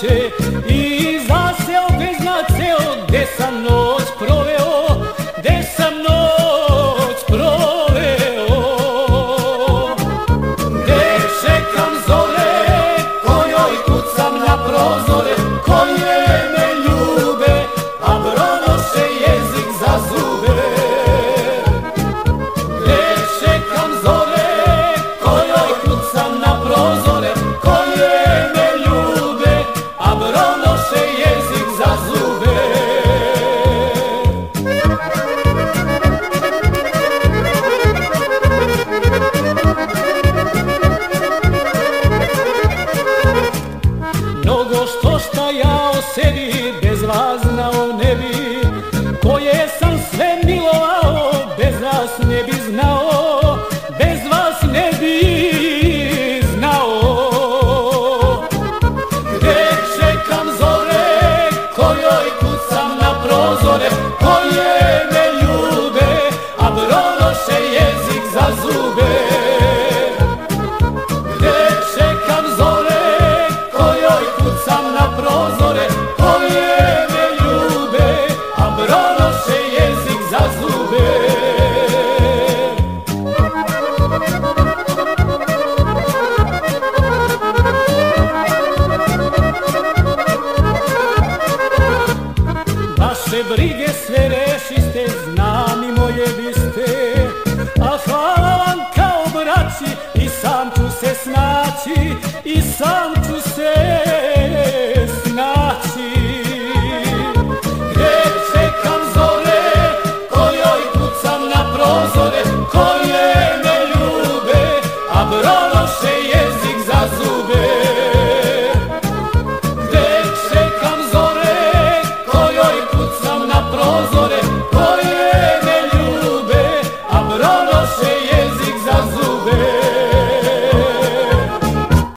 plaće i zaseo bez naceo, gde sam noć proveo, gde sam noć proveo. Gde čekam zore, kojoj kucam na prozore, koje me ljube, a pronoše jezik za zube. Gde čekam zore, kojoj kucam na prozore, koje me ljube, a pronoše jezik za zube. Mnogo što šta ja o sebi bez vas znao ne bi, koje sam sve milovao bez vas ne bi znao, bez vas ne bi znao. Gde čekam zore, kojoj kucam na prozore, koje me ljube, a pronoše jezik za zube. Gde čekam zore, kojoj kucam na prozore, koje me ljube, a pronoše jezik za zube. Vaše brige sve rešiste, znam i moje biste, a hvala vam kao braći, i sam ću se snaći, i sam